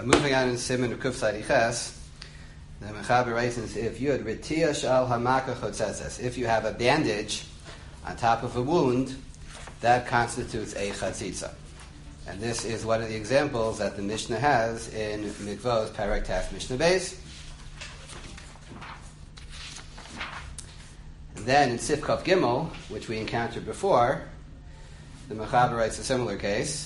Moving on in Siman Kuf Sadiches, the Mechaber writes in if you had Ritia Shal Hamaka Chotzezes, if you have a bandage on top of a wound, that constitutes a chatzitza. And this is one of the examples that the Mishnah has in Mikvos Parak Taf Mishnah Beis. And then in Sif Kaf Gimel, which we encountered before, the Mechaber writes a similar case.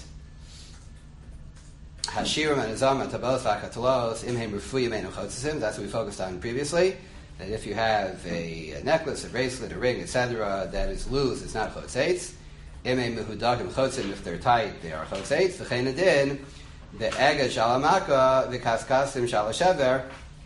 Hashirim and Azam and Tabos Vakatalos Imhem Rufuyim Enu Chotzesim. That's what we focused on previously. That if you have a necklace, a bracelet, a ring, etc., that is loose, it's not chotzetz. Imhem Mehudakim Chotzim. If they're tight, they are chotzetz. V'chein adin the Eged Shalamaka V'kaskasim Shalashever.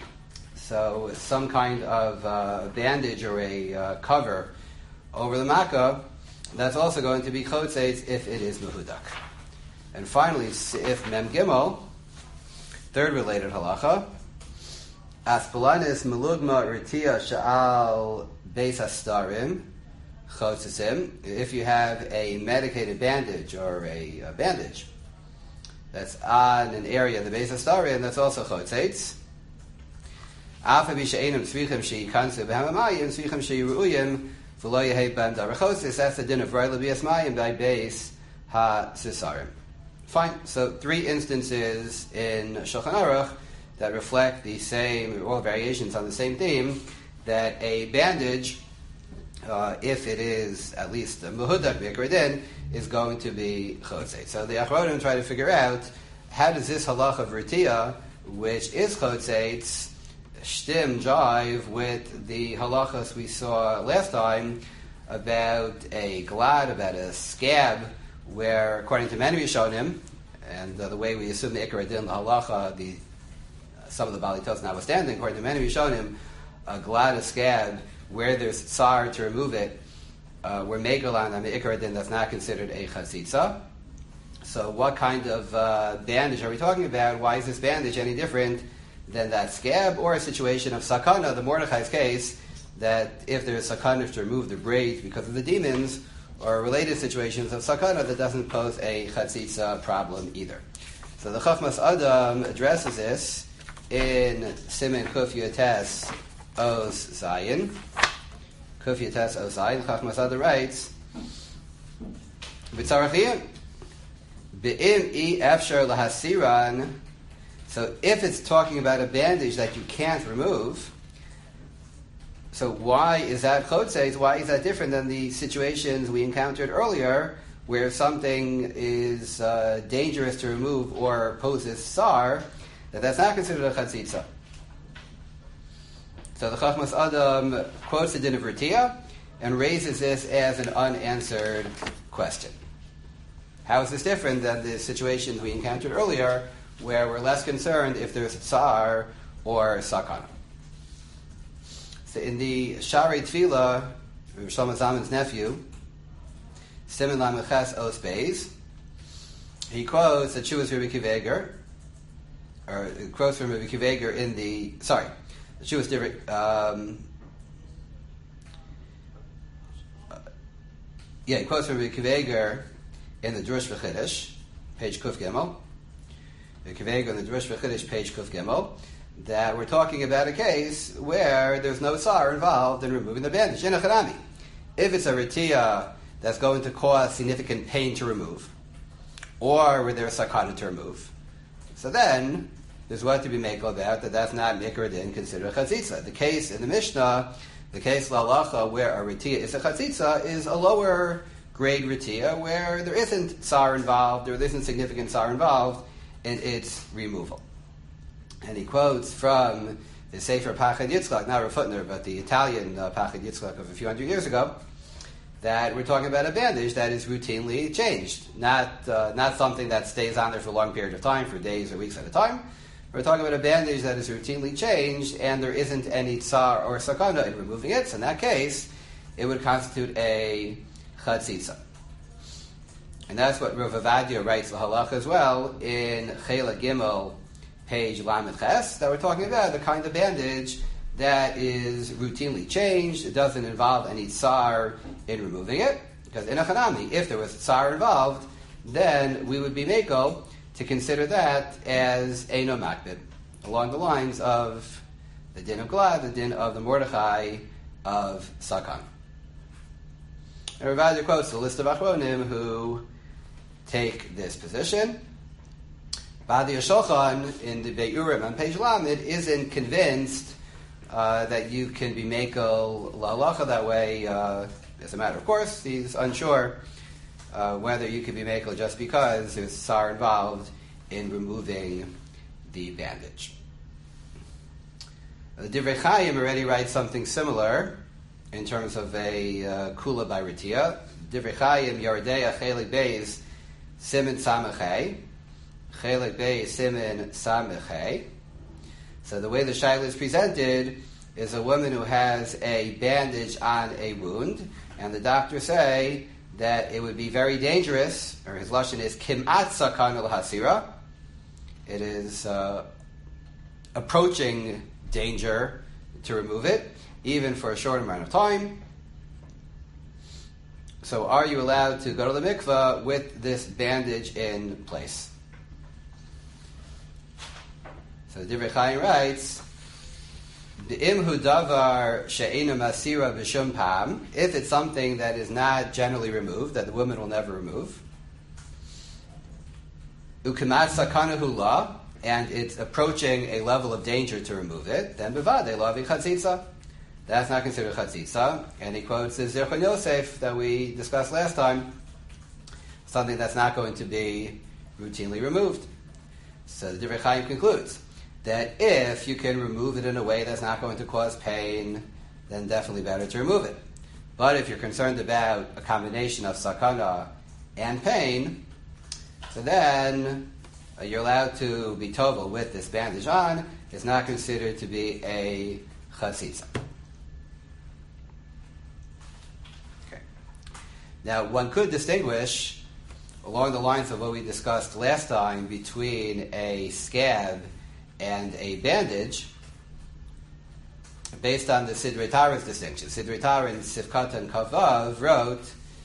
So some kind of bandage or a cover over the makkah, that's also going to be chotzetz if it is mehudak. And finally, if Mem Gimel, third related halacha, Aspalanis Melugma Ritia Sha'al Beis Astarim Chotzesim. If you have a medicated bandage or a bandage that's on an area of the Beis Astarim, that's also chotzetz. Afa b'she'enim tzvichim she'ikansu b'hamamayim tzvichim she'iru'uyim v'lo yehei b'am darachosis. That's the din of Rayla b'yas mayim by Beis HaSisarim. Fine. So 3 instances in Shulchan Aruch that reflect the same, all variations on the same theme, that a bandage, if it is at least a mehudak b'ikradin, is going to be chotzeit. So the Achronim try to figure out how does this halach of Ritia, which is chotzeit, shtim jive with the halachas we saw last time about a glad, about a scab, where, according to many Rishonim, and the way we assume the Ikar Adin, the halacha, some of the Balitos notwithstanding, according to many Rishonim, a glad, a scab, where there's tsar to remove it, where megalan on the Ikar Adin, that's not considered a chatzitza. So what kind of bandage are we talking about? Why is this bandage any different than that scab, or a situation of sakana, the Mordechai's case, that if there's sakana to remove the braids because of the demons, or related situations of sakana, that doesn't pose a chatzitza problem either. So the Chachmas Adam addresses this in Siman Kuf Yotes Oz Zayin. Kuf Yotes Oz Zayin. Chachmas Adam writes, B'tzarachiyim B'im I Efshar Lahasiran. So if it's talking about a bandage that you can't remove, so why is that chotzetz? Why is that different than the situations we encountered earlier, where something is dangerous to remove or poses sar, that's not considered a chatzitza? So the Chachmas Adam quotes the din of Ritia and raises this as an unanswered question. How is this different than the situations we encountered earlier, where we're less concerned if there's tsar or sakana? So in the Sharei Tefillah, Shlomo Zalman's nephew, Siman Lameches Os Beis, he quotes the Chuvas Rabbi Akiva Eiger, or quotes from Rabbi Akiva Eiger in the Chuvas different. He quotes from Rabbi Akiva Eiger in the Drush V'Chiddush, page Kuf Gimel. Rabbi Akiva Eiger in the Drush V'Chiddush, page Kuf Gimel, that we're talking about a case where there's no tsar involved in removing the bandage. In a chanami, if it's a ritia that's going to cause significant pain to remove, or where there's sakana to remove, so then there's what to be made about that's not mikra din considered a chatzitza. The case in the Mishnah, the case lalacha where a ritia is a chatzitza, is a lower grade ritia where there isn't tsar involved, or there isn't significant tsar involved in its removal. And he quotes from the Sefer Pachad Yitzchak, not Rav Hutner, but the Italian Pachad Yitzchak of a few hundred years ago, that we're talking about a bandage that is routinely changed, not something that stays on there for a long period of time, for days or weeks at a time. We're talking about a bandage that is routinely changed, and there isn't any tsar or sakana in removing it. So in that case, it would constitute a chatzitza. And that's what Rav Avadia writes the halacha as well in Chela Gimel, page Lamed Ches, that we're talking about the kind of bandage that is routinely changed. It doesn't involve any tsar in removing it, because in a chanami, if there was tsar involved, then we would be meko to consider that as Eino Makbid, along the lines of the din of Glad, the din of the Mordechai of Sakan. And Rav Adia quotes the list of Achronim who take this position. Badi Shulchan in the Beit Urim on page Lamed isn't convinced that you can be Mekel La'alacha that way. As a matter of course, he's unsure whether you can be Mekel just because there's Sar involved in removing the bandage. The Divrei Chaim already writes something similar in terms of a Kula by Ritia. Divrei Chaim, Yoredeya, Chelik Beis, Simen Samachei. Chelik Beis, Simen Samachei. So the way the Shaila is presented is a woman who has a bandage on a wound, and the doctors say that it would be very dangerous, or his lashon is Kim'at Sakan al Hasira. It is approaching danger to remove it, even for a short amount of time. So are you allowed to go to the mikveh with this bandage in place? So the Divrei Chaim writes, Imhu davar she'enu masira b'shum pam, if it's something that is not generally removed, that the woman will never remove, ukemat sakanahu la, and it's approaching a level of danger to remove it, then bevadei lavi chatzitza. That's not considered chatzitza. And he quotes the Zirchon Yosef that we discussed last time, something that's not going to be routinely removed. So the Divrei Chaim concludes that if you can remove it in a way that's not going to cause pain, then definitely better to remove it. But if you're concerned about a combination of sakana and pain, so then you're allowed to be tovel with this bandage on. It's not considered to be a chatzitza. Okay. Now, one could distinguish, along the lines of what we discussed last time, between a scab and a bandage, based on the Sidrei Tara's distinction. Sidrei Tara in Sifkat and Kavav wrote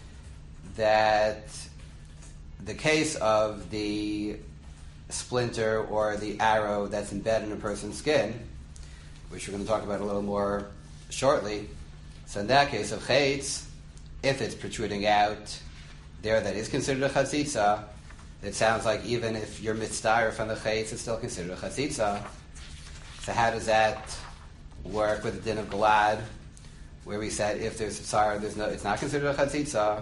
that the case of the splinter or the arrow that's embedded in a person's skin, which we're going to talk about a little more shortly. So in that case of chaitz, if it's protruding out there, that is considered a chatzitza. It sounds like even if you're mitzvah from the chaitz, it's still considered a chatzitza. So how does that work with the din of Galad, where we said if there's tsar, it's not considered a chatzitza?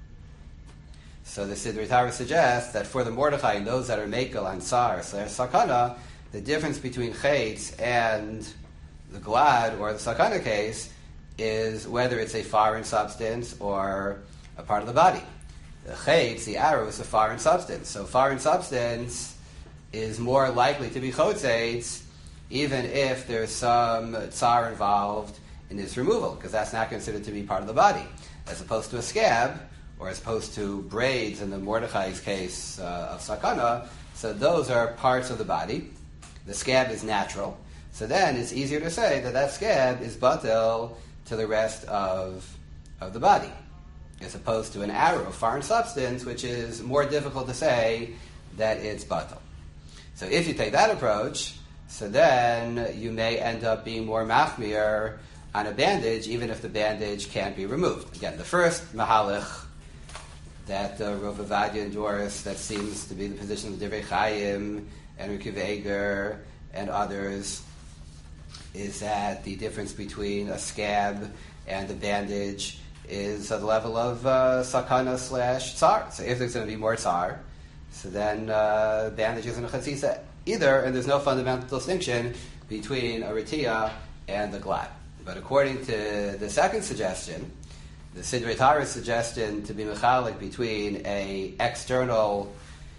So the Sidrei Tara suggests that for the Mordechai and those that are mekel on sar / sakana, the difference between chaitz and the glad or the sakana case is whether it's a foreign substance or a part of the body. The chaitz, the arrow, is a foreign substance. So foreign substance is more likely to be chotzeitz, even if there's some tsar involved in its removal, because that's not considered to be part of the body, as opposed to a scab, or as opposed to braids in the Mordechai's case of sakana. So those are parts of the body. The scab is natural. So then it's easier to say that that scab is batel to the rest of the body, as opposed to an arrow, foreign substance, which is more difficult to say that it's batel. So if you take that approach, so then you may end up being more machmir on a bandage, even if the bandage can't be removed. Again, the first mahalich that Rav Ovadia endorsed, that seems to be the position of Divrei Chaim and Rikiv Eger and others, is that the difference between a scab and a bandage is at the level of sakana / tsar. So if there's going to be more tsar, so then bandage isn't a chatzitza either, and there's no fundamental distinction between a ritiya and the glad. But according to the second suggestion, the Sidrei Tara's suggestion to be mechalik between a external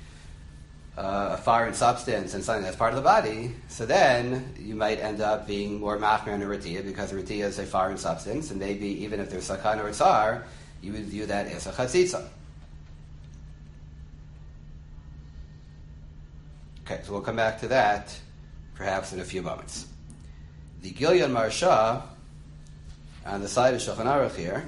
foreign substance and something that's part of the body, so then you might end up being more machmir in a ritiya, because a ritiya is a foreign substance, and maybe even if there's sakana or tsar, you would view that as a chatzitza. Okay, so we'll come back to that perhaps in a few moments. The Gilyon Marsha on the side of Shulchan Aruch here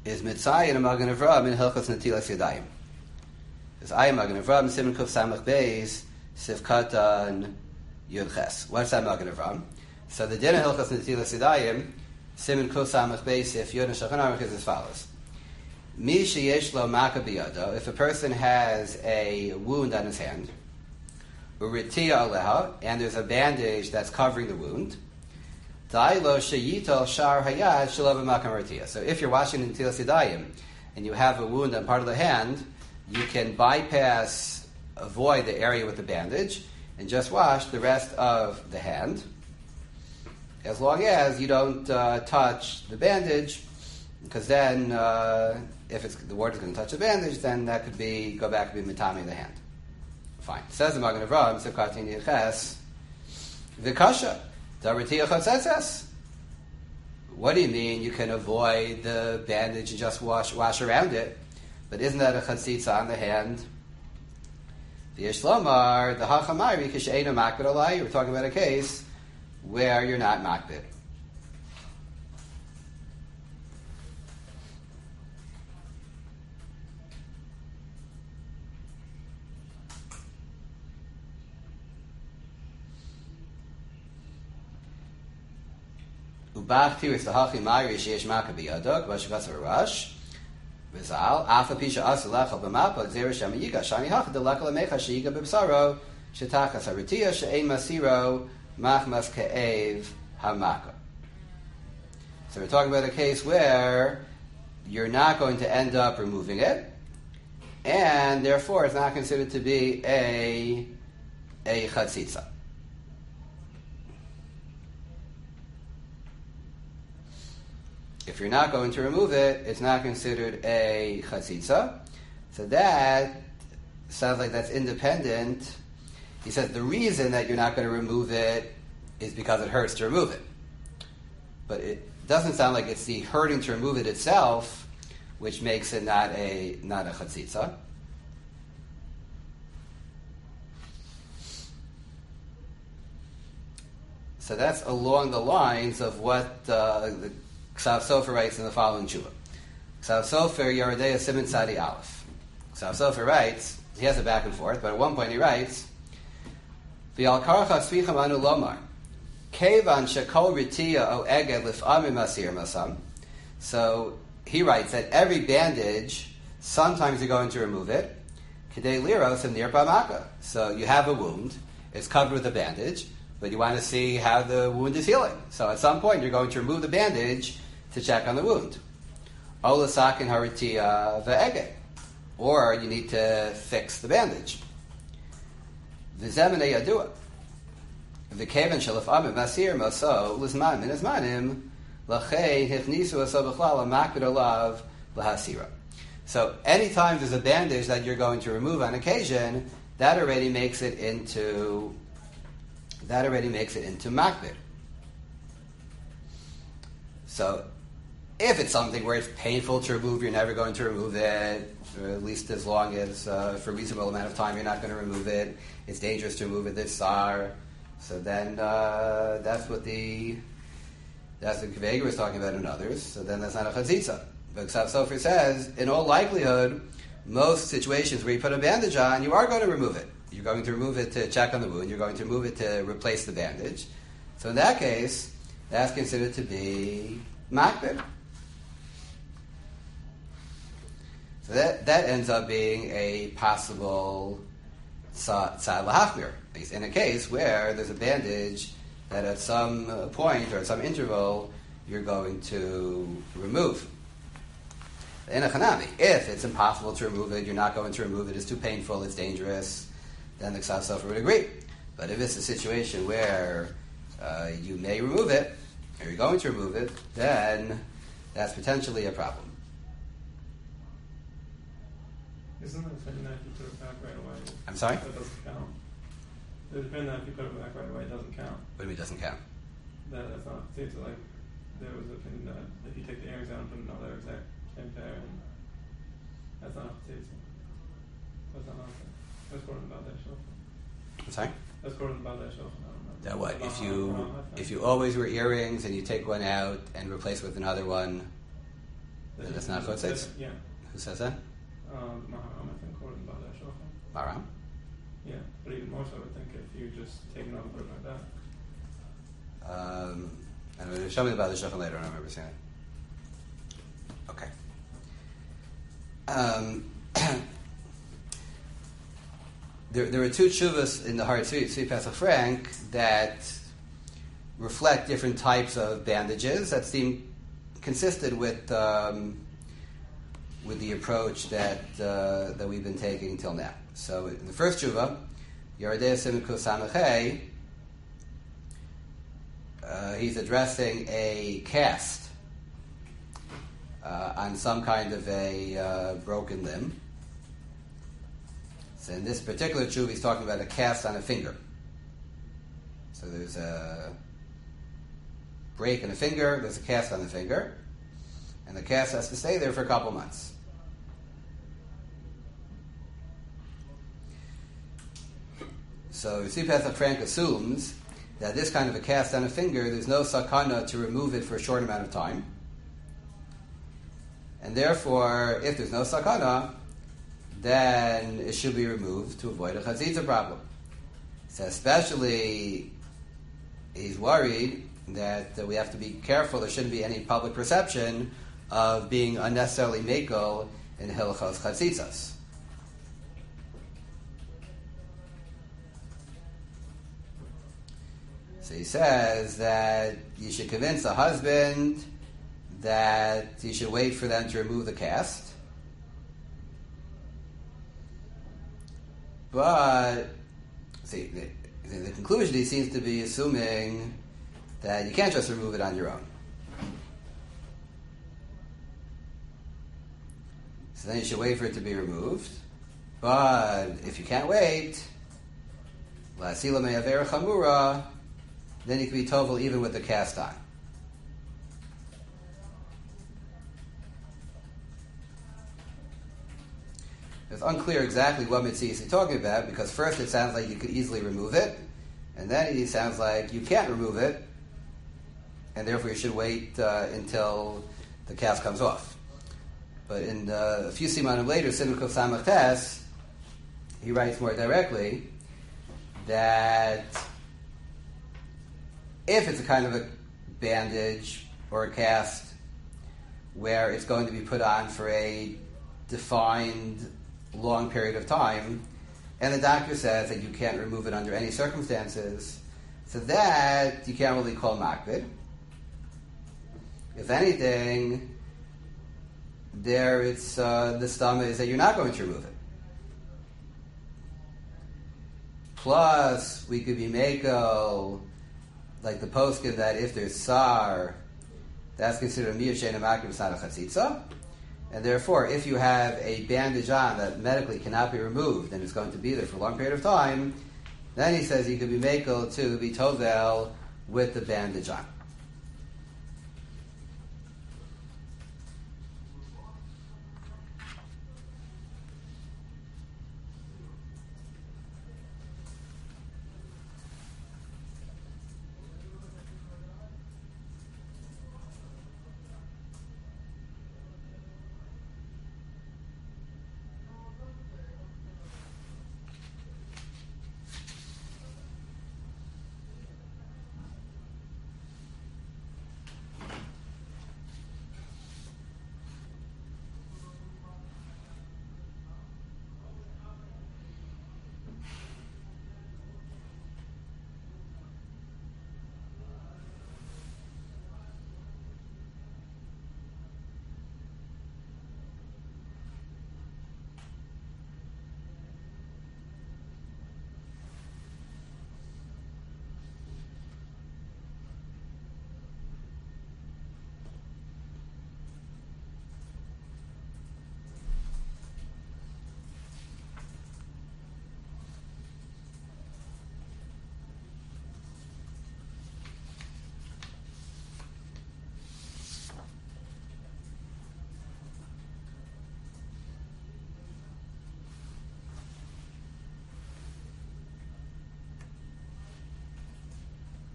is Mitzayin Magen Avraham in Hilchos Netilas Yadayim. It's Ayim Magen Avraham, Siman Kuf Samach Beis, Sif Katan Yud Ches. What's that Magen Avraham? So the din of Hilchos Netilas Yadayim, Siman Kuf Samach Beis, Sif Yud and Shulchan Aruch is as follows. Mi sheyesh lo maka biyado, if a person has a wound on his hand, uritiya aleha, and there's a bandage that's covering the wound, dailo sheyitol shar hayad shalav makam uritiya. So if you're washing in Netilas Yadayim and you have a wound on part of the hand, you can avoid the area with the bandage, and just wash the rest of the hand, as long as you don't touch the bandage, because then if the water is going to touch the bandage, then that could go back and be mitami in the hand. Fine. Says the Magen Avraham, Sivkatin Yiches, Vikasha, Daritiyah Chotzetzes. What do you mean you can avoid the bandage and just wash around it? But isn't that a chatzitza on the hand? The Yishlomar, the Hachamari, Kisheinu Makbid Alai, we're talking about a case where you're not makbid. Ubachti is the Hachamari, Sheyesh Makbid Yadok, Vashikas Arash. V'zal, afa pisha asu lechal b'mapa, gzera shem yiga, shani hachad l'ekal amecha sheyiga b'bsaro, shetachas haritiya, she'ein masiro, machmas ke'ev hamaka. So we're talking about a case where you're not going to end up removing it, and therefore it's not considered to be a chatzitza. If you're not going to remove it, it's not considered a chatzitza. So that sounds like that's independent. He says the reason that you're not going to remove it is because it hurts to remove it. But it doesn't sound like it's the hurting to remove it itself which makes it not a chatzitza. So that's along the lines of what the Ksav Sofer writes in the following tshuva. Ksav Sofer Yerodei Siman Tzadi Aleph. Ksav Sofer writes, he has a back and forth, but at one point he writes, V'al karcha tzvicham anu lomar, kevan shekol ritiya o eged lif'amim asir masam. So he writes that every bandage, sometimes you're going to remove it, kidei liros and nirpa maka. So you have a wound, it's covered with a bandage, but you want to see how the wound is healing. So at some point you're going to remove the bandage to check on the wound. Olasakin haritia ve'ege. Or you need to fix the bandage. V'zemene yadua. V'keven shalaf amim masir maso l'zman min azmanim l'chei hichnisu aso b'chlal ha'makbid olav l'hasira. So anytime there's a bandage that you're going to remove on occasion, that already makes it into makbid. So if it's something where it's painful to remove, you're never going to remove it, or at least as long as for a reasonable amount of time you're not going to remove it. It's dangerous to remove it this far. So then that's what Kveiger was talking about in others. So then that's not a chatzitza. But Ksav Sofer says, in all likelihood, most situations where you put a bandage on, you are going to remove it. You're going to remove it to check on the wound. You're going to remove it to replace the bandage. So in that case, that's considered to be makbid. So that ends up being a possible tzad lahachmir. In a case where there's a bandage that at some point or at some interval you're going to remove. In a chanami, if it's impossible to remove it, you're not going to remove it, it's too painful, it's dangerous, then the Ksav Sofer would agree. But if it's a situation where you may remove it, or you're going to remove it, then that's potentially a problem. Isn't there a opinion that if you put it back right away? I'm sorry? That doesn't count. There's a opinion that if you put it back right away, it doesn't count. What do you mean it doesn't count? That's not. See, it's like there was an opinion that if you take the earrings out and put another exact same pair, and that's not a chatzitza. That's not nonsense. That's according to Baldei Shulchan. I'm sorry? That's according to Baldei Shulchan. I don't know. That what? If you always wear earrings and you take one out and replace with another one, That's not chotzeitz? Yeah. Who says that? Maharam, I think, quoted about that shulchan. Maharam? Yeah, but even more so, I would think if you just take it off and put it like that. And show me about the shulchan later. I don't remember seeing it. Okay. There are two tshuvas in the Har Tzvi Pesach Frank that reflect different types of bandages that seem consistent with the approach that we've been taking till now. So in the first tshuva, Yeridei Simku Samachei, he's addressing a cast on some kind of a broken limb. So in this particular tshuva, he's talking about a cast on a finger. So there's a break in a finger, there's a cast on the finger, and the cast has to stay there for a couple months. So Tzvi Pesach Frank assumes that this kind of a cast on a finger, there's no sakana to remove it for a short amount of time. And therefore, if there's no sakana, then it should be removed to avoid a chatzitza problem. So especially, he's worried that we have to be careful, there shouldn't be any public perception of being unnecessarily mekel in hilchos chatzitzas. So he says that you should convince the husband that you should wait for them to remove the cast. But, see, the conclusion he seems to be assuming that you can't just remove it on your own. So then you should wait for it to be removed. But if you can't wait, la'asila me'avera chamura, then you can be tovel even with the cast on. It's unclear exactly what mitzvah he's talking about, because first it sounds like you could easily remove it, and then it sounds like you can't remove it, and therefore you should wait until the cast comes off. But in a few simanim later, Simukov Samach Tes, he writes more directly that if it's a kind of a bandage or a cast where it's going to be put on for a defined long period of time, and the doctor says that you can't remove it under any circumstances, so that you can't really call makbid. If anything, there it's the stomach is that you're not going to remove it. Plus, we could be mako, like the poskin, that if there's sar, that's considered a miyashena makbid, it's not a chatzitza. And therefore, if you have a bandage on that medically cannot be removed and it's going to be there for a long period of time, then he says you could be makel to be tovel with the bandage on.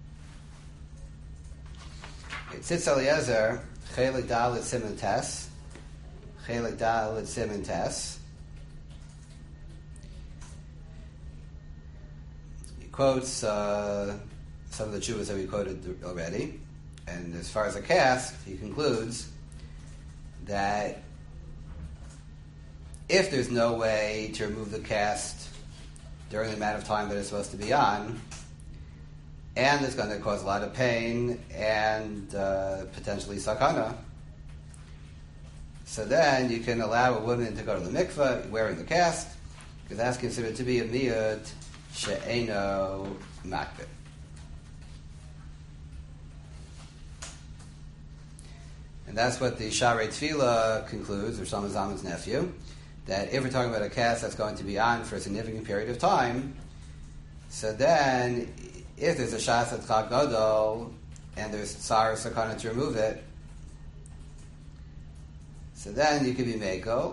Tzitz Eliezer, Chelik Dalet Siman Tes, Chelik Dalet Siman Tes. He quotes some of the tshuvas that we quoted already, and as far as a cast, he concludes that if there's no way to remove the cast during the amount of time that it's supposed to be on, and it's going to cause a lot of pain and potentially sakana, so then you can allow a woman to go to the mikveh wearing the cast, because that's considered to be a miyut she'eno makbid. And that's what the Sharei Tefillah concludes, or Shlomo Zalman's nephew, that if we're talking about a cast that's going to be on for a significant period of time, so then if there's a shas at Chag Gadol and there's tsar or sakana to remove it, so then you could be meiko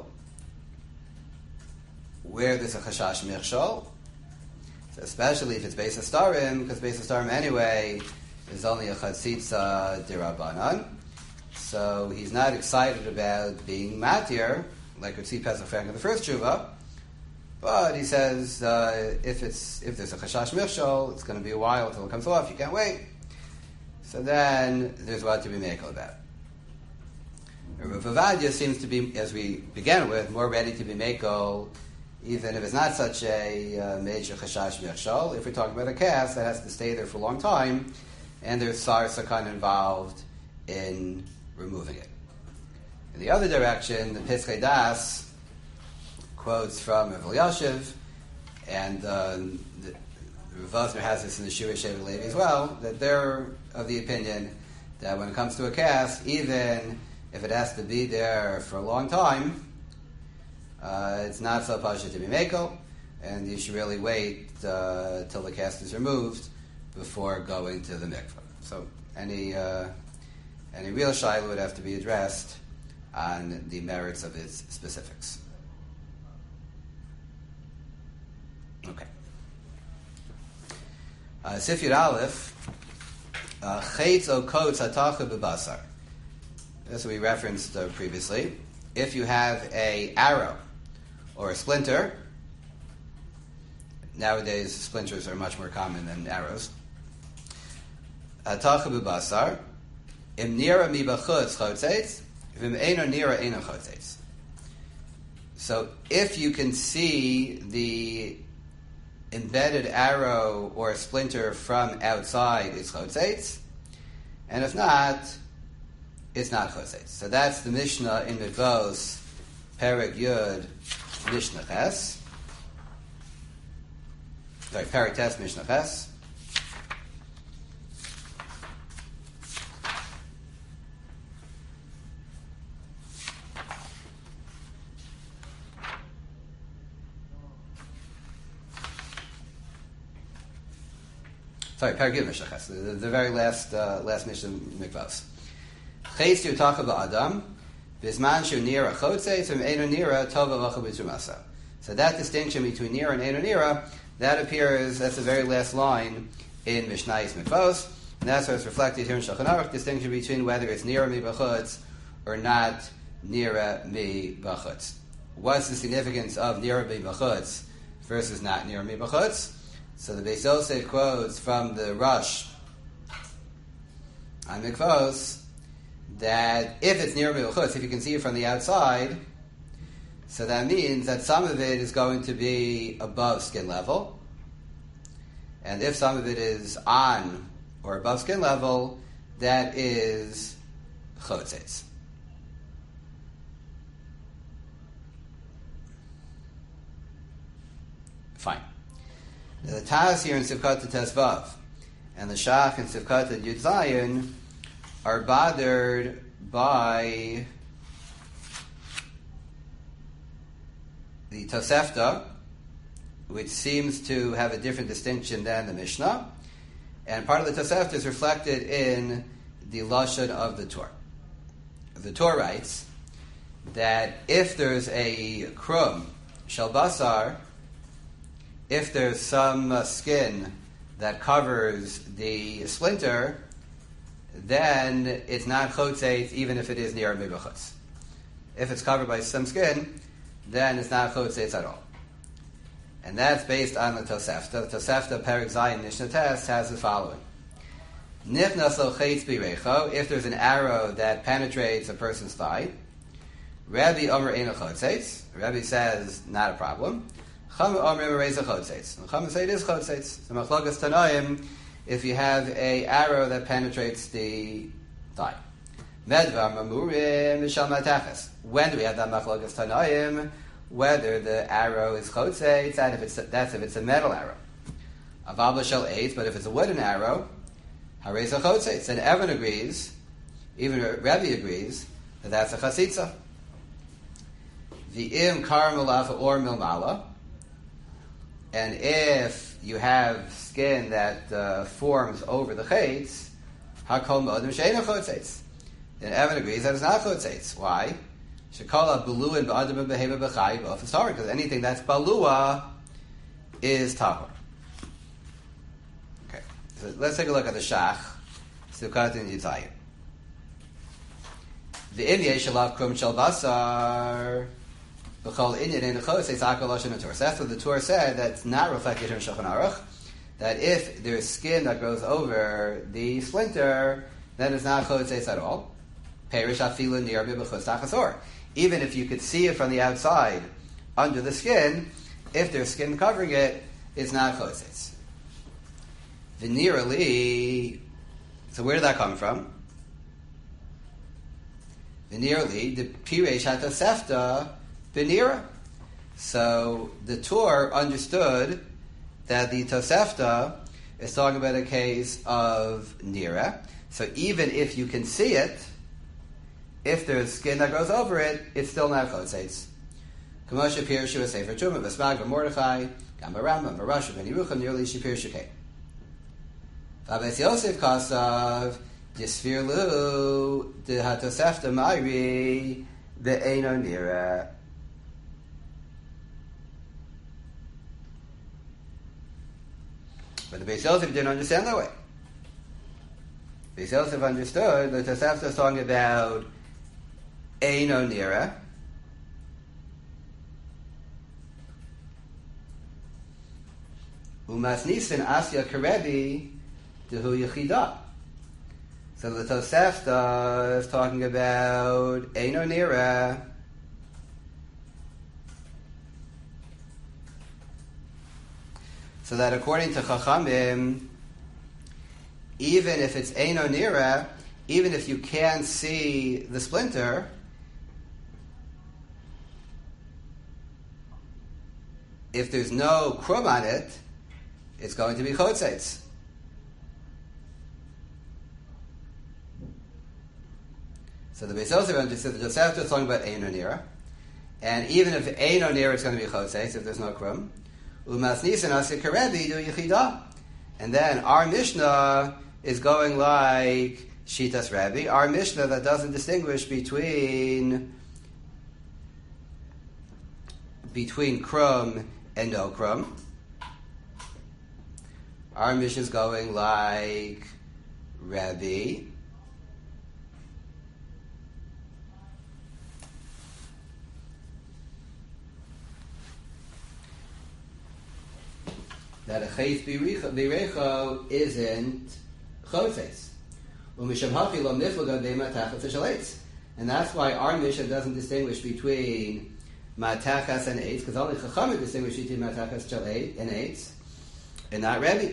where there's a chashash michshol, so especially if it's beis hastarim, because beis hastarim anyway is only a chatzitza dirabanan, so he's not excited about being matir like Ritzi Pesach Frank in the first tshuva, but he says if there's a chashash michshol, it's going to be a while until it comes off. You can't wait. So then there's what to be meiko about. Rav Ovadia seems to be, as we began with, more ready to be meiko, even if it's not such a major chashash michshol. If we're talking about a cast that has to stay there for a long time, and there's sar sakan involved in removing it. In the other direction, the Piskei Das quotes from Rav Elyashiv, and Rav Vosner has this in the Shirei Shevet Levi as well, that they're of the opinion that when it comes to a cast, even if it has to be there for a long time, it's not so pashut to be meiko, and you should really wait till the cast is removed before going to the mikveh. So any real shaila would have to be addressed on the merits of its specifics. Okay. Sif Yud Aleph, Chetz o Kotz Hatacha B'Basar. That's what we referenced previously. If you have a arrow or a splinter, nowadays splinters are much more common than arrows. Hatacha B'Basar, Im Nira Mi B'Chutz Chotzetz, V'Im Eino Nira Eino Chotzetz. So if you can see the embedded arrow or a splinter from outside, it's chotzetz, and if not, it's not chotzetz. So that's the Mishnah in Mikvos, Perek Yud, Mishnah Ches. Sorry, Perek Tes, Mishnah Ches. Sorry, Paragim Mishnah Ches, the very last Mishnah Mikvos. Ches Yutacha Ba'adam, Bisman Shu Nira Chotzeitz, and Eino Nira Tova Vacha B'Trumasa. So that distinction between Nira and Eino Nira, that appears, that's the very last line in Mishnayis Mikvos, and that's what's reflected here in Shulchan Aruch, distinction between whether it's Nira Mi B'Chutz or not Nira Mi B'Chutz. What's the significance of Nira Mi B'Chutz versus not Nira Mi B'Chutz? So the Beis Yosef quotes from the Rush on Mikvos that if it's near Milchutz, if you can see it from the outside, so that means that some of it is going to be above skin level, and if some of it is on or above skin level, that is Chotzetz. Fine. The Taz here in Sivkot Tesvav and the Shach in Sivkot Yud Zayin are bothered by the Tosefta, which seems to have a different distinction than the Mishnah, and part of the Tosefta is reflected in the Lashon of the Torah. The Torah writes that if there's a krum, shel basar, if there's some skin that covers the splinter, then it's not chotzeitz, even if it is near mibachutz. if it's covered by some skin, then it's not chotzeitz at all. And that's based on the Tosefta. The Tosefta, Perek Zayin, Mishnah Tes, has the following. Nichnas lo cheitz birecho, if there's an arrow that penetrates a person's thigh, Rabbi Omer Eino Chotzeitz, Rabbi says, not a problem. Chama Omer Mereza Chotzeitz. And Chama say it is Chotzeitz. So Machlokas Tanoim, if you have a arrow that penetrates the thigh. Medvar Mamurim Mishal Matachas. When do we have that Machlokas Tanoim? Whether the arrow is Chotzeitz, that's if it's a metal arrow. Aval B'Shal Eitz, but if it's a wooden arrow, Hareza Chotzeitz. And everyone agrees, even Rabbi agrees, that that's a Chasitza. The im karamalafa or milmala, and if you have skin that forms over the chaitz, hakol modim she'ena chotzeitz. Then Evan agrees that it's not chotzeitz. Why? Shekala buluin ba'adam behema b'chai b'ofis tahor, because anything that's balua is tahor. Okay, so let's take a look at the shach. Sukkot in Yitayim. The im yesh alav krum shel basar. That's what the Torah said, that's not reflected in Shulchan Aruch, that if there's skin that goes over the splinter, then it's not chotzeitz at all. Even if you could see it from the outside, under the skin, if there's skin covering it, it's not chotzeitz. Veneerly, so where did that come from? Veneerly, the Piresh HaTosefta, Benira. So the Torah understood that the Tosefta is talking about a case of Nira. So even if you can see it, if there's skin that goes over it, it's still not chotzeitz. Kamosha Pirshu a Sefer Truma, Vesmag, Mordechai, Gamba Rambam, Varash, Ben Yerucham, nearly Shapir Shekei. Vaves Yosef Kasav, Yisfirlu, the Hatosefta Mairi, the Eino Nira. But the Beis Yosef didn't understand that way. Beis Yosef understood that the Tosefta is talking about Eino Nira, Umasnisin Asya Karebi Dehu Yechida. So the Tosefta is talking about Eino Nira, so that according to Chachamim, even if it's Eino Nira, even if you can't see the splinter, if there's no krum on it, it's going to be chotzeitz. So the Beis Yosef understood the Tosefta is talking about Eino Nira, and even if Eino Nira is going to be chotzeitz if there's no krum. And then our Mishnah is going like Shitas Rabbi, our Mishnah that doesn't distinguish between krum and no krum. Our Mishnah is going like Rabbi. That a chayis birecho isn't chotzeitz. And that's why our Mishnah doesn't distinguish between matachas and eitz, because only Chachamim distinguish between matachas and eitz, and not Rebbe.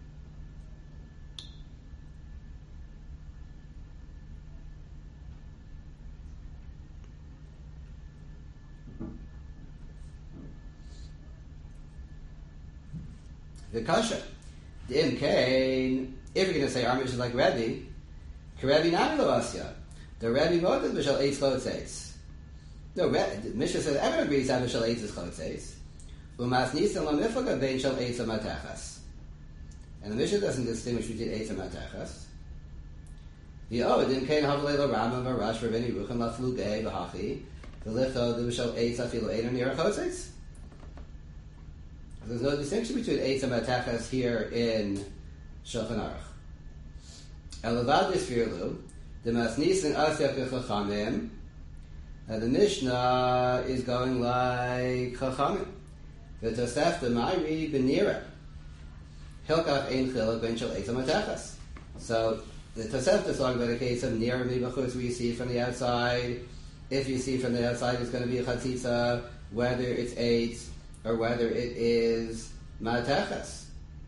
The kasha, the im kain. If you're going to say our Mishnah is like Rebbe, Rebbe nami lo asya. The Rebbe moed b'shal eitz chotzeitz. No, the Mishnah says everyone agrees that b'shal eitz is chotzeitz. Umas nisan lo miflaga bein shal eitz matachas. And the Mishnah doesn't distinguish between eitz and matachas. The im kain havalei lo Rambam v'Rash v'Beni Ruchan laflugei v'hachi v'licho b'shal eitz afilu eino nira chotzeitz. There's no distinction between eitz and matachas here in Shulchan Aruch. Elavad Yisfirlu, the Masnis and Asya Chachamim, Now the Mishnah is going like Chachamim. The Tosefta Ma'iri B'nira. Hilkach ein chiluk ben shel eitz matachas. So the Tosefta is talking about a case of nira mibachutz, where you see from the outside. If you see from the outside, it's going to be a chatzitza, whether it's eitz or whether it is matachas.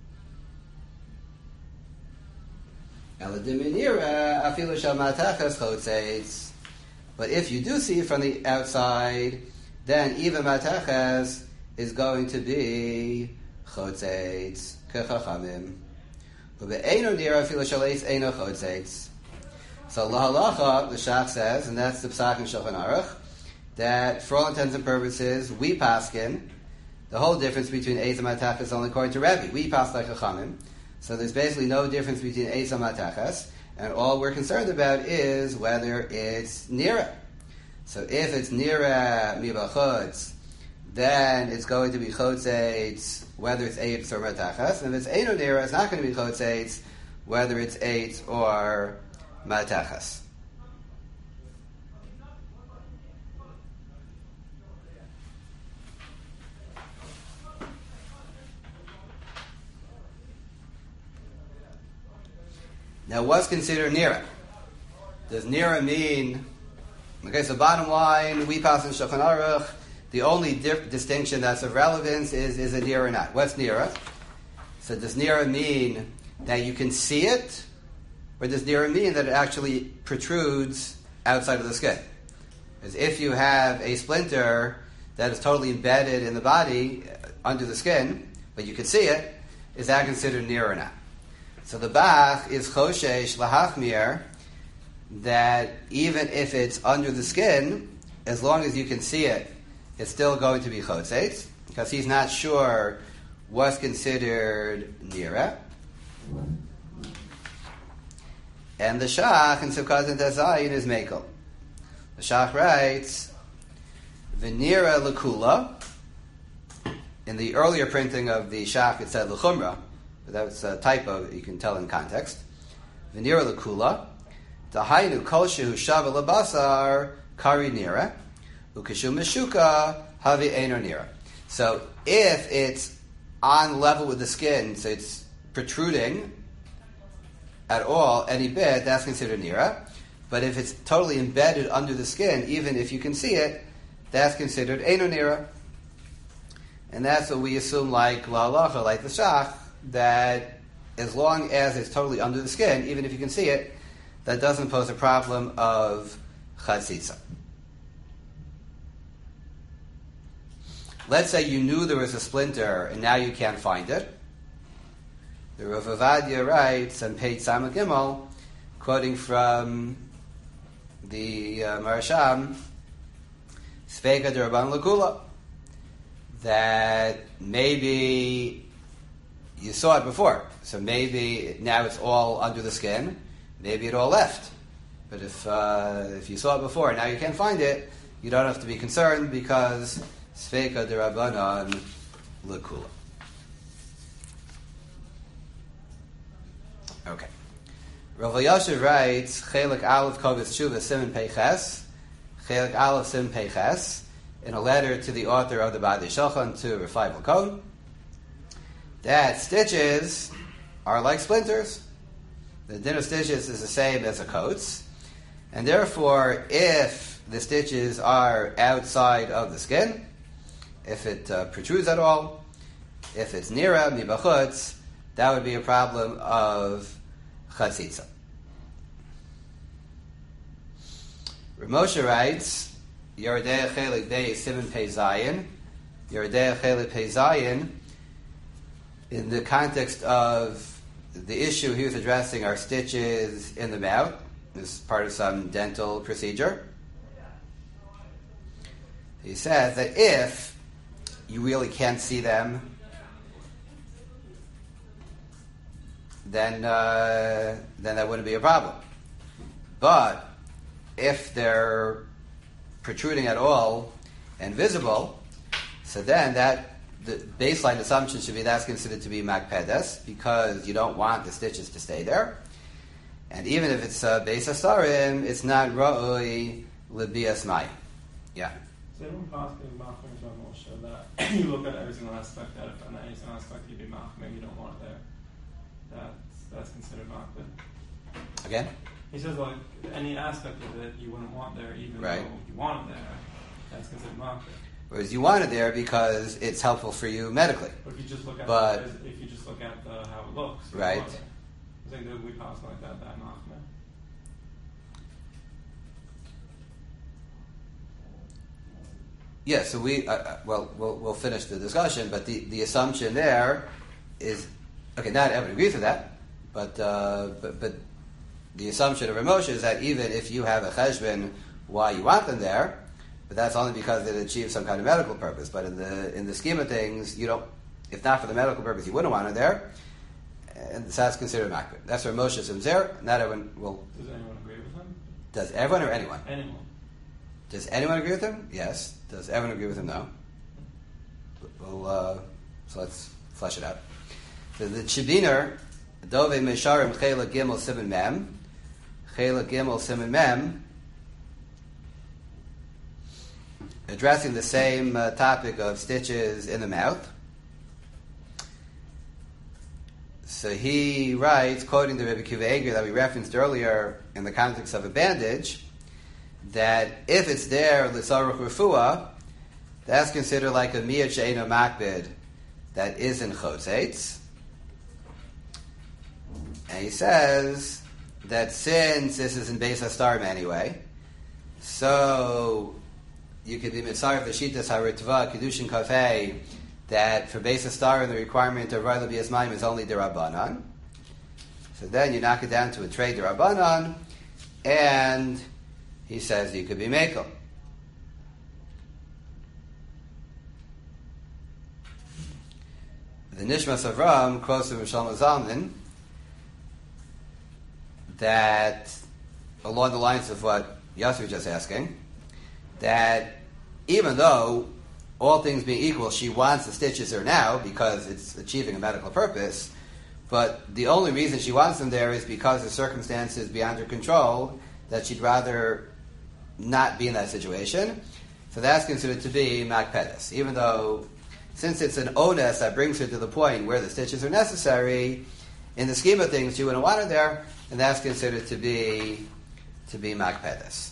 Eladim nira afilu shel matachas chotzeitz. But if you do see from the outside, then even matachas is going to be chotzeitz. Kechachamim. But be'eino nira afilu shel eitz eino chotzeitz. So lahalacha, the Shach says, and that's the Psak in Shulchan Aruch, that for all intents and purposes, we paskin, the whole difference between eitz and matachas is only according to Rebbe. We pass like Chachamim. So there's basically no difference between eitz and matachas, and all we're concerned about is whether it's nira. So if it's nira mibachutz, then it's going to be chotzeitz, whether it's eitz or matachas. And if it's eino nira, it's not going to be chotzeitz, whether it's eitz or matachas. Now, what's considered nira? Does nira mean? Okay, so bottom line, we pass in Shulchan Aruch. The only distinction that's of relevance is a nira or not. What's nira? So does nira mean that you can see it, or does nira mean that it actually protrudes outside of the skin? Because if you have a splinter that is totally embedded in the body under the skin, but you can see it, is that considered nira or not? So the Bach is choshesh lahachmir, that even if it's under the skin, as long as you can see it, it's still going to be chotzeitz, because he's not sure what's considered nira. And the Shach in Sivkaz and Tazayin is mekel. The Shach writes, v'nira lekula. In the earlier printing of the Shach, it said l'chumra. That's a typo, you can tell in context. V'nira lekula, dahainu kol shehu shava labasar kari nira, ukeshu meshuka havi eino nira. So if it's on level with the skin, so it's protruding at all, any bit, that's considered nira. But if it's totally embedded under the skin, even if you can see it, that's considered eino nira. And that's what we assume like la'alacha, like the Shach, that as long as it's totally under the skin, even if you can see it, that doesn't pose a problem of chatzitza. Let's say you knew there was a splinter and now you can't find it. The Rav Ovadia writes on page Samach Gimel, quoting from the Marasham, Sveika D'Rabban L'Kula, that maybe you saw it before, so maybe now it's all under the skin, maybe it all left. But if you saw it before and now you can't find it, you don't have to be concerned because Sveika D'Rabbanan L'Kula. Okay. Rav Elyashiv writes, Chelik Aleph Kovetz Tshuva Siman Peiches, Chelik Aleph Siman Peiches, in a letter to the author of the Badei Shulchan to Rafai Cohen, that stitches are like splinters. The din of stitches is the same as a coats, and therefore, if the stitches are outside of the skin, if it protrudes at all, if it's nira mibachutz, that would be a problem of chatzitza. Rav Moshe writes, Yeridei Chelik Dei Siman Pei Zayin, Yeridei Chelik Pei Zayin, in the context of the issue he was addressing are stitches in the mouth. This is part of some dental procedure. He says that if you really can't see them, then that wouldn't be a problem. But if they're protruding at all and visible, so then the baseline assumption should be that's considered to be makpedes, because you don't want the stitches to stay there. And even if it's beis hasarim, it's not ra'oi l'bias mayim. Yeah. So everyone possibly machmir from Moshe that you look at every single aspect that if on any single aspect you be machmir, you don't want it there. That's considered machmir. Again? He says like any aspect of it you wouldn't want there, even though you want it there. That's considered machmir. Whereas you want it there because it's helpful for you medically. But if you just look at how it looks, right? I think that we pass like that machmir. Yeah, so we'll finish the discussion, but the assumption there is, okay, not everyone agrees with that, but the assumption of Ramosha is that even if you have a cheshbon why you want them there, but that's only because it achieves some kind of medical purpose. But in the scheme of things, you don't. If not for the medical purpose, you wouldn't want it there, and so that's considered makbid. That's where Moshe is there. Not everyone will. Does anyone agree with him? Does everyone or anyone? Anyone. Does anyone agree with him? Yes. Does everyone agree with him? No. Well, so let's flesh it out. So the Chibiner, Dove Mesharim Chela Gimel Siman Mem, Chela Gimel Siman Mem, addressing the same topic of stitches in the mouth. So he writes, quoting the Rebbe Akiva Eiger that we referenced earlier in the context of a bandage, that if it's there l'saruch refuah, that's considered like a miyat she'eino makbid that isn't chotzetz. And he says that since this is in Beis HaStarim anyway, so you could be mitzaref the shitas haritva kedushin kafei that for Beis HaStarim the requirement of Rayla B'yas Mayim is only derabanan. So then you knock it down to a trey derabanan, and he says you could be mekel. The Nishmas Avram quotes from Shalom Zalman that, along the lines of what Yossi was just asking, that even though all things being equal, she wants the stitches there now because it's achieving a medical purpose, but the only reason she wants them there is because the circumstances beyond her control, that she'd rather not be in that situation. So that's considered to be makpedes. Even though, since it's an onus that brings her to the point where the stitches are necessary, in the scheme of things, she wouldn't want her there, and that's considered to be makpedes.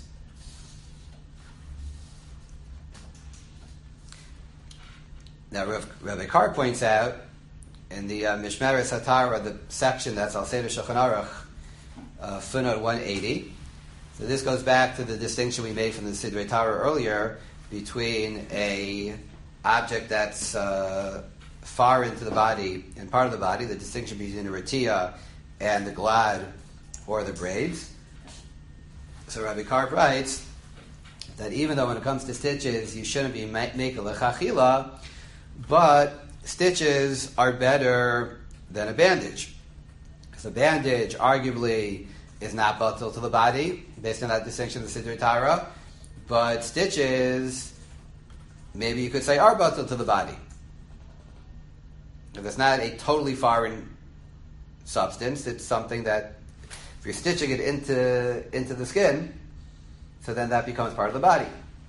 Now, Rabbi Carr points out in the Mishmeres HaTara, the section that's Al Seder Shulchan Aruch, footnote 180. So this goes back to the distinction we made from the Sidrei Torah earlier between a object that's far into the body and part of the body, the distinction between the retia and the glad or the braids. So Rabbi Karp writes that even though when it comes to stitches you shouldn't be making lechachila, but stitches are better than a bandage. Because a bandage arguably is not batal to the body, based on that distinction of the Sidrei Torah, but stitches, maybe you could say, are batal to the body. If it's not a totally foreign substance, it's something that, if you're stitching it into the skin, so then that becomes part of the body.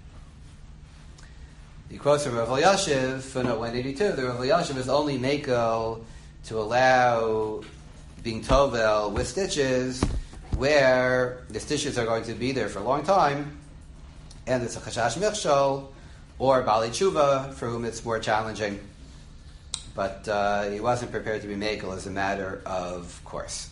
He quotes from Rav Elyashiv, footnote 182, the Rav Elyashiv is only makel to allow being tovel with stitches where the stitches are going to be there for a long time, and it's a chashash michshol, or bali tshuva, for whom it's more challenging. But he wasn't prepared to be makel as a matter of course.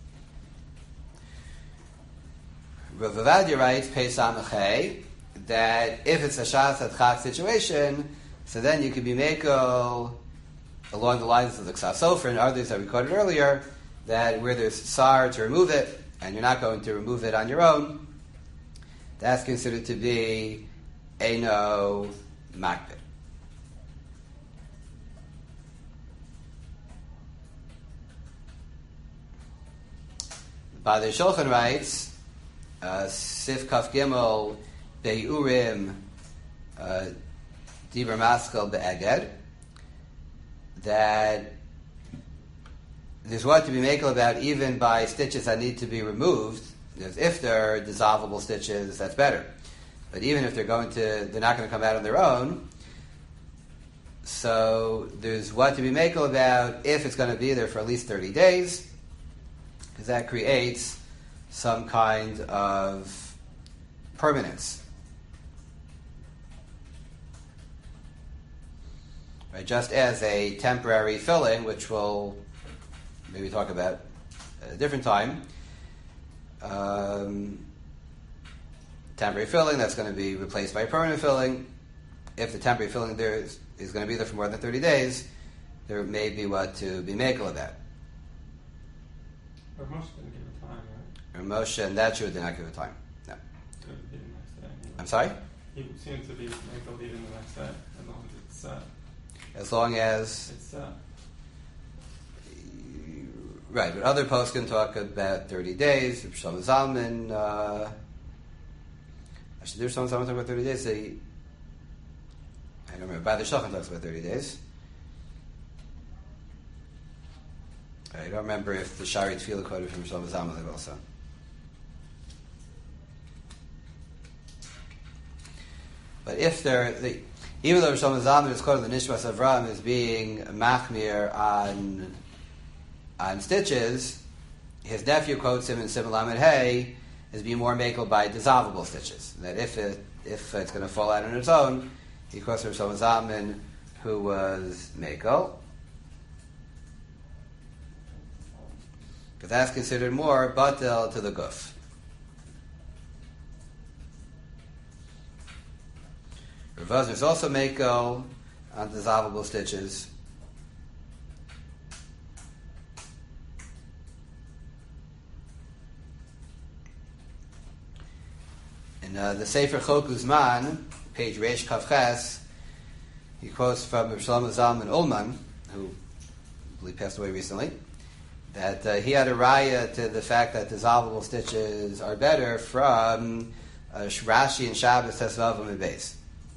Rav Avadia writes, Pei Samachay, that if it's a shas adchat situation, so then you could be makel along the lines of the Ksaf Sofer and others that we quoted earlier, that where there's sar to remove it, and you're not going to remove it on your own, that's considered to be Eino Makbid. Badei Shulchan writes, Sif Kaf Gimel Beiurim Dibur Maskal Be'eged, that there's what to be makel about even by stitches that need to be removed. If they're dissolvable stitches, that's better. But even if they're not going to come out on their own. So there's what to be makel about if it's going to be there for at least 30 days, because that creates some kind of permanence. Right? Just as a temporary filling, which we'll maybe talk about at a different time, temporary filling that's going to be replaced by permanent filling. If the temporary filling there is going to be there for more than 30 days, there may be what to be makel about. But Moshe didn't give a time, right? Or Moshe and that did not give a time. No. Could be the next day. Anyway. I'm sorry? He seems to be makel even the next day, as long as it's set. As long as... It's set. Right, but other posts can talk about 30 days. Shlomo Zalman... actually, there's Shlomo Zalman talking about 30 days. I don't remember. Badr Shulchan talks about 30 days. I don't remember if the Shari Tefillah quoted from Shlomo Zalman also. But if even though Shlomo Zalman is quoted the Nishmas Avram as being machmir on stitches, his nephew quotes him in Simon Lamed Hey as being more makel by dissolvable stitches. That if it's going to fall out on its own, he quotes from Shlomo Zalman, who was makel. Because that's considered more batel to the guf. Rav Vosner is also makel on dissolvable stitches. In the Sefer Chok Uzman, page Reish Kaf Ches, he quotes from Shlomo Zalman Ullman, who I believe passed away recently, that he had a raya to the fact that dissolvable stitches are better from Rashi and Shabbos Tesvav and Beis.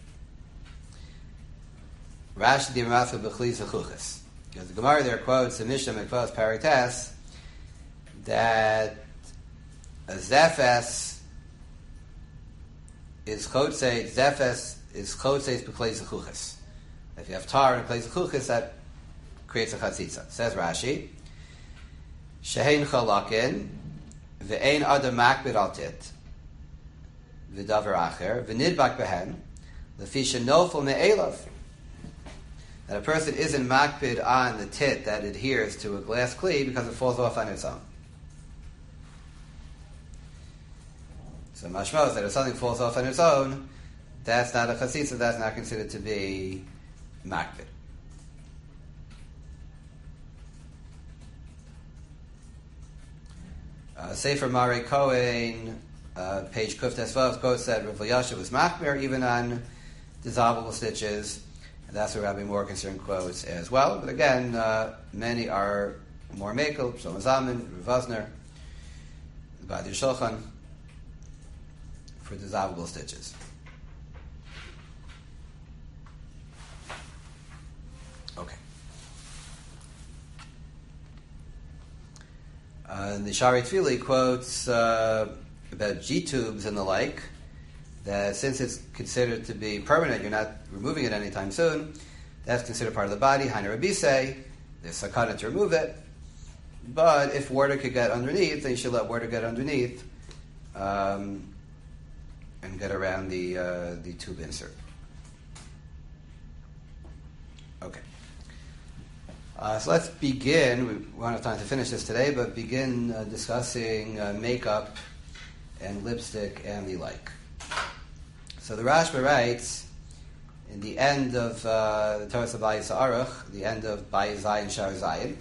Rashi di Ramatha B'chli Zechuchas. Because the Gemara there quotes the Mishnah Mekvos Paritas that a zefes is chotzeis, zefes is chotzeis b'klei zechuchas. If you have tar and klei zechuchas, that creates a chatzitza. Says Rashi, shehein chalakin, ve'ein adam makbid al tit, v'davar acher, v'nidbak behen, l'fi shenofel me'elav. That a person isn't makbid on the tit that adheres to a glass kli because it falls off on its own. So mashma is that if something falls off on its own, that's not a chatzitza, that's not considered to be makbid. Sefer Mari Kohen, page Kuf Tesvav, quotes that Rav Elyashiv was makbid even on dissolvable stitches, and that's what Rabbi Moore concerned quotes as well. But again, many are more makel, Shlomo Zalman, Rav Vosner, Badr Shulchan, for dissolvable stitches. Okay. The Shari Tefillah quotes about G-tubes and the like, that since it's considered to be permanent, you're not removing it anytime soon, that's considered part of the body. Hainer Rabisei, there's sakana to remove it, but if water could get underneath, then you should let water get underneath and get around the tube insert. Okay. So let's begin. We won't have time to finish this today, but begin discussing makeup and lipstick and the like. So the Rashba writes, in the end of the Torah Bayis Aruch, the end of Bayis Zayin Shar Zayin,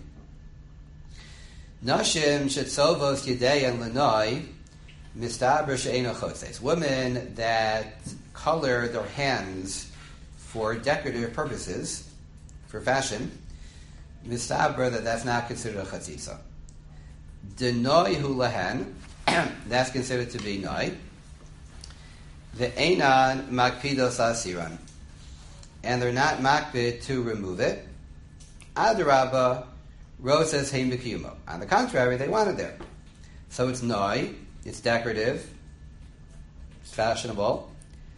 Nashim shetzovos yidei and lenoi mistaber she'eino chotzeis. Women that color their hands for decorative purposes, for fashion, mistaber, that's not considered a chatzitza. Denoi hu lahen, that's considered to be noi. The einan makpidos asiran, and they're not makpid to remove it. Adarabba, Rose says hein b'kiyumo. On the contrary, they want it there. So it's noi, it's decorative, it's fashionable,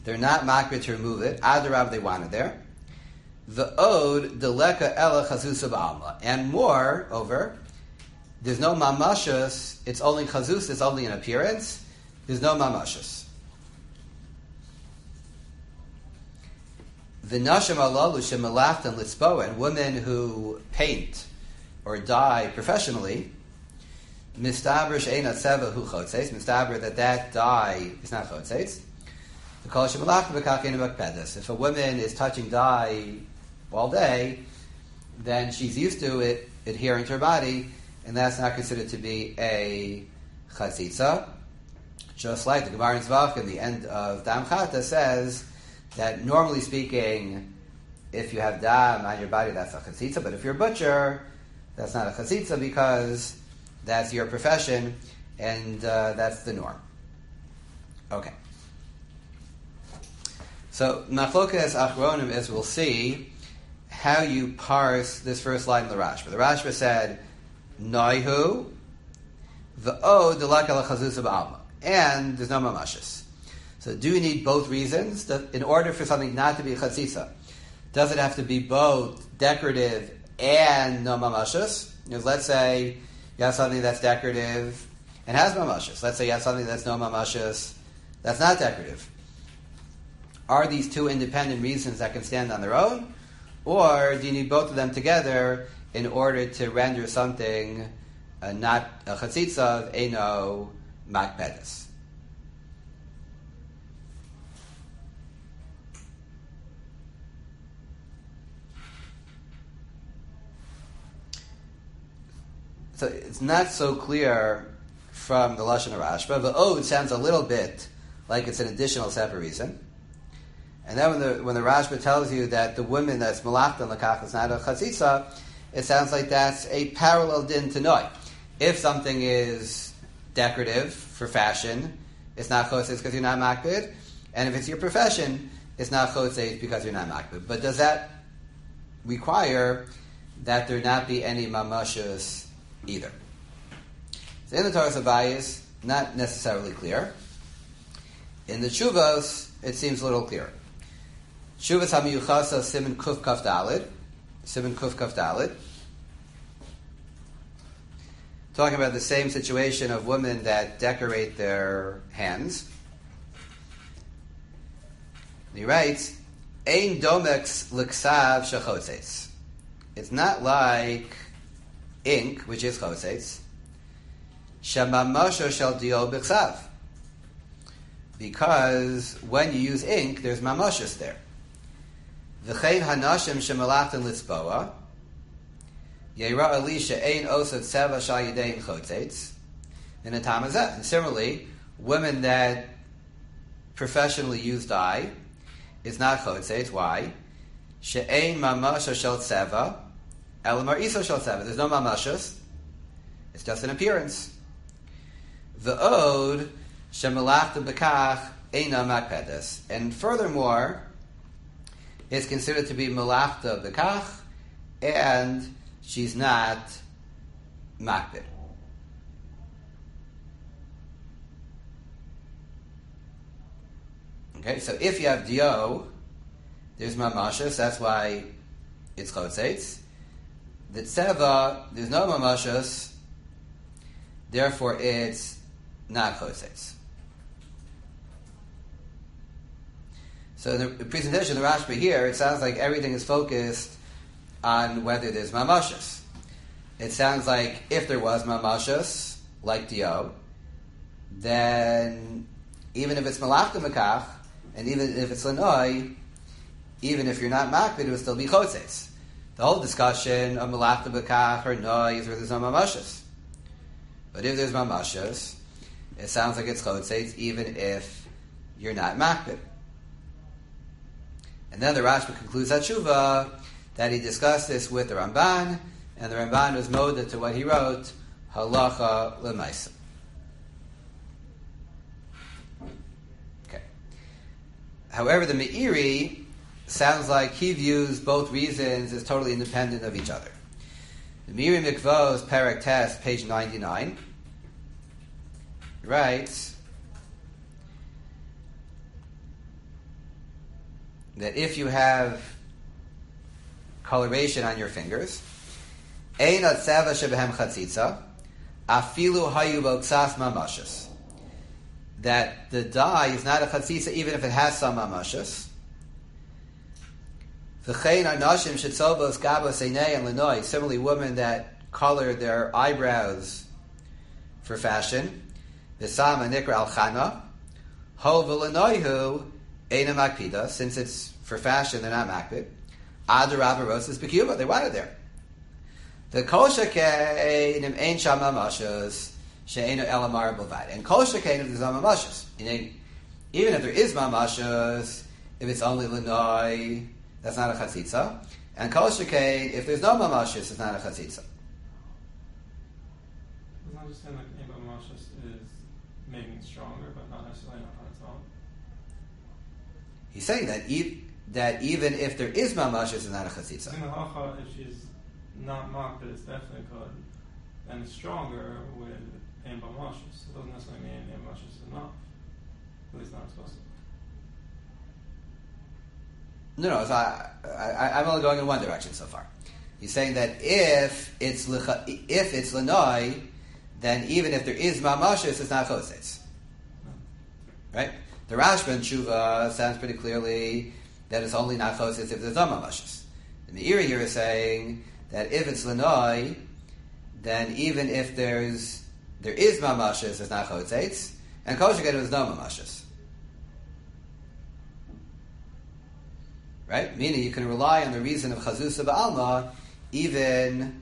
They're not makbid to remove it. Adarab, they want it there. The od deleka ela chazusa ba'alma. And moreover, there's no mamashas. It's only chazus. It's only an appearance. There's no mamashas. The nashim alalu shemelachtan litzbo, and women who paint or dye professionally, mistaber she'ena tzeva hu chotzeis, mistaber that dye is not chotzeis. The kol shemelachtan b'kach ena makpedes. If a woman is touching dye all day, then she's used to it adhering to her body, and that's not considered to be a chatzitza. Just like the Gemara in Zvach in the end of Dam Chata says that normally speaking, if you have dam on your body, that's a chatzitza. But if you're a butcher, that's not a chatzitza because that's your profession and that's the norm. Okay. So Machlokas Achronim, as we'll see, how you parse this first line of the Rashba. The Rashba said, Noihu, the O delak ala chazusa ba'alma, and there's no mamashis. So do you need both reasons? In order for something not to be a chatzitza, does it have to be both decorative and no mamashis? Because let's say you have something that's decorative and has mamashis. Let's say you have something that's no mamashis, that's not decorative. Are these two independent reasons that can stand on their own? Or do you need both of them together in order to render something not a chatzitza of eno makpedes? So it's not so clear from the Lashon HaRashba. The Od sounds a little bit like it's an additional separate reason. And then when the Rashba tells you that the woman that's malachtan lakach is not a chatzitza, it sounds like that's a parallel din to noi. If something is decorative for fashion, it's not chotzeis because you're not makbid. And if it's your profession, it's not chotzeis because you're not makbid. But does that require that there not be any mamashus either? So in the Torah Sabayis, not necessarily clear. In the Tshuvos, it seems a little clearer. Tshuvos HaMiyuchasa Siman Kuf Kaf Dalid. Siman Kuf Kaf Dalid. Talking about the same situation of women that decorate their hands. He writes, Ein domex l'ksav shechotzeis. It's not like ink, which is chotzeis, shemamasho shel dio b'ksav. Because when you use ink, there's mamashos there. V'chein hanashim shemalachtan litzboa, yeira alisha ein osat seva shal yidein chotzeis, in a tamazet. And similarly, women that professionally use dye, it's not chotzeis. Why? She'ein mamasho shel seva, elamar iso shel seva. There's no mamashos. It's just an appearance. The od shemalachta bekach eina makpedes. And furthermore, it's considered to be malachta bekach, and she's not makped. Okay, so if you have dio, there's mamashos, that's why it's chotzeis. The tzeva, there's no mamashos, therefore it's not chotzeis. So in the presentation of the Rashba here, it sounds like everything is focused on whether there's mamashos. It sounds like if there was mamashos, like dio, then even if it's malachta makach, and even if it's lanoi, even if you're not makbid, it would still be chotzeis. The whole discussion of malachta bekach or noi is where there's no mamashos. But if there's mamashos, it sounds like it's chotzeis even if you're not makbid. And then the Rashba concludes that tshuva that he discussed this with the Ramban, and the Ramban was moded to what he wrote, halacha l'maisa. However, the Meiri sounds like he views both reasons as totally independent of each other. The Meiri Mikvos, Perek Tes, page 99, writes, that if you have coloration on your fingers, ein atzeva shebehem chatzitza, afilu hayu bo ksas mamashas, that the dye is not a chatzitza even if it has some mamashas. V'chein anashim shetzobos gabos einei and lenoi, similarly women that color their eyebrows for fashion, v'sama nikra al chana, ho v'lenoihu eina makpida, since it's for fashion, they're not makpid. Adarabba rosas b'kuba, they want it there. The kol shekein im ein sham mamashas she'einu elamar b'vad, and kol shekein if there's no mamashas, even if there is mamashas, if it's only lenoi, that's not a chatzitza. And kol shekein if there's no mamashas, it's not a chatzitza. It's not just saying like ein mamashas is making it stronger, but not necessarily on its own. He's saying that even if there is mamashas, it's not a chatzitza. In the halacha, if she's not mocked, but it's definitely good, then it's stronger with ein mamashas. It doesn't necessarily mean ein mamashas is enough. At least not explicitly. No. So I'm only going in one direction so far. He's saying that if it's lenoi, then even if there is mamashas, it's not chosets. Right? The Rashba in Tshuva sounds pretty clearly that it's only not chosets if there's no mamashas. The Meiri here is saying that if it's lenoi, then even if there is mamashas, it's not chosets, and kol shekein there's no mamashas. Right? Meaning you can rely on the reason of chazusa ba'alma even...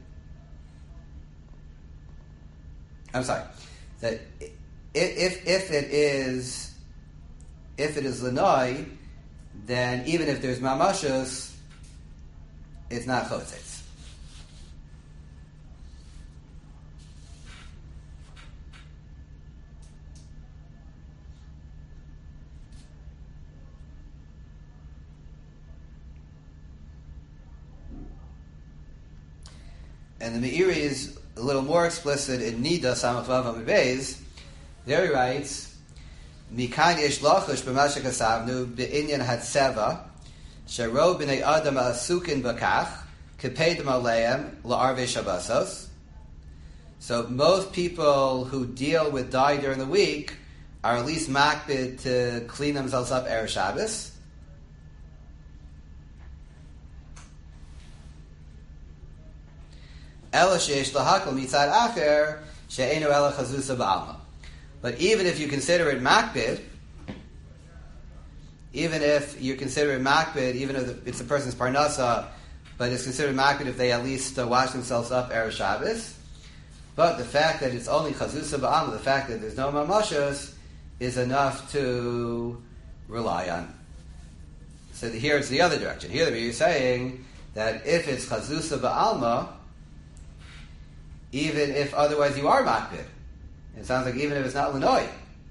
I'm sorry. That if it is lenoi, then even if there's mamashos, it's not chotzetz. And the Meiri is a little more explicit in Nida Samach Vav Amud Beis. There he writes, Mikan yesh lachush b'masha kasavnu b'inyan hatzeva shero b'nei adam asukin b'kach kepedem aleim la'arvei shabbosos. So most people who deal with dye during the week are at least makbid to clean themselves up erev Shabbos. But even if you consider it makbid, even if it's a person's parnasa, but it's considered makbid if they at least wash themselves up erev Shabbos. But the fact that it's only chazusa ba'alma, the fact that there's no mamashos, is enough to rely on. So here it's the other direction. Here you're saying that if it's chazusa ba'alma, even if otherwise you are makbid, it sounds like even if it's not lenoi,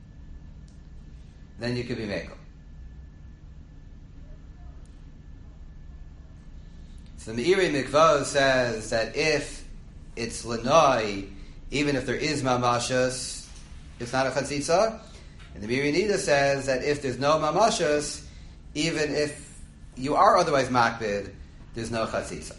then you could be mekel. So the Meiri Mikvah says that if it's lenoi, even if there is mamashas, it's not a chatzitza. And the Meiri Nida says that if there's no mamashas, even if you are otherwise makbid, there's no chatzitza.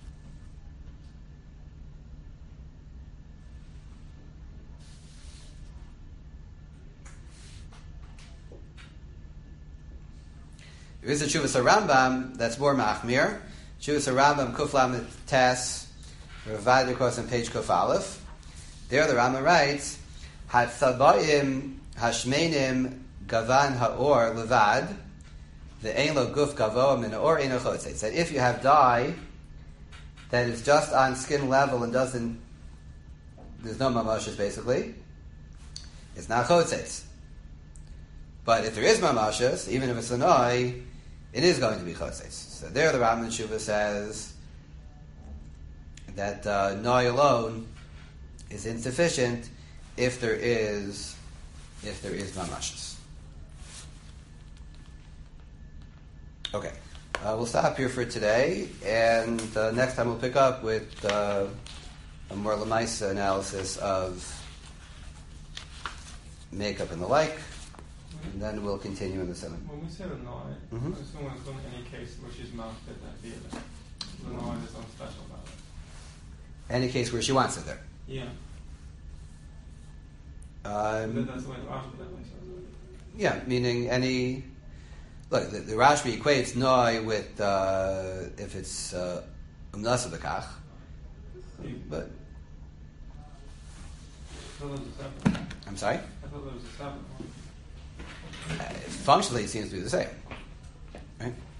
There is a Chuvas Rambam that's more machmir. Chuvas Rambam Kuflam Tes, Ravad of course on page Kuf Aleph. There the Rambam writes, Hatzabayim Hashmenim Gavan Haor Levad, the Ein Lo Guf Gavoa Min Or Ein Chotzetz. That if you have dye that is just on skin level and there's no mamashas basically, it's not chotzetz. But if there is mamashas, even if it's a noi, it is going to be chotzetz. So there the Rambam Shuvah says that noi alone is insufficient if there is mamashas. Okay, we'll stop here for today, and next time we'll pick up with a more lemaisa analysis of makeup and the like. And then we'll continue in the seven. When we say the noi, Mhm. I assume when it's in any case where she's mounted that theater. The noi is something special about it. Any case where she wants it there. Yeah. Um, That's the way the Rashi definitely says it. Yeah, meaning any. Look, the Rashbi equates noi with if it's umnasa b'kach, but I thought there was a separate one. I'm sorry. I thought there was a separate one. Functionally, it seems to be the same, right?